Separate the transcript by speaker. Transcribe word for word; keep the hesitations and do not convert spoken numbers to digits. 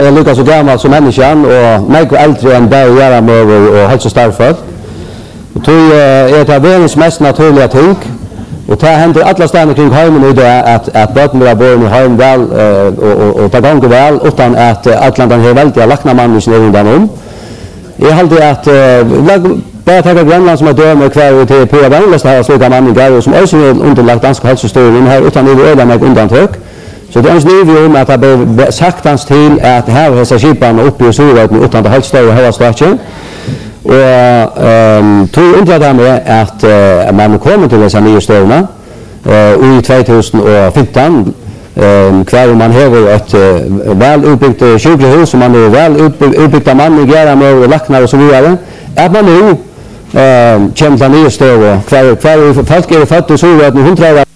Speaker 1: Jag är lika så gammal som människan och mycket äldre än där och göra med och hälsostarfödd. Och tror är det världens mest naturliga ting. Och det händer alla ställen kring hemmen i det att att barnen blir born i hem väl och och och ta gång väl utan att Atlanten har väldigt lackna man i sin egen om. Jag hade att bara ta Grönland som är död med kvar till på vänligaste här sluta man i Garo som också underlagt dansk hälsostöd här utan i öda med undantag. Så det är en sniv om att det blir saktans till att här har skipan uppe i Sörvärlden utan att hälsostöd och hela stationen. Och ehm tror inte det med att uh, man kommer till dessa nya stövarna uh, i tjugohundrafemton ehm kvar man har ett uh, väl utbyggt uh, sjukhus som man är väl utbyggda man i Gera med och lacknar och så vidare. Att man nu ehm uh, kommer till nya stövar kvar kvar folk är födda i Sörvärlden hundra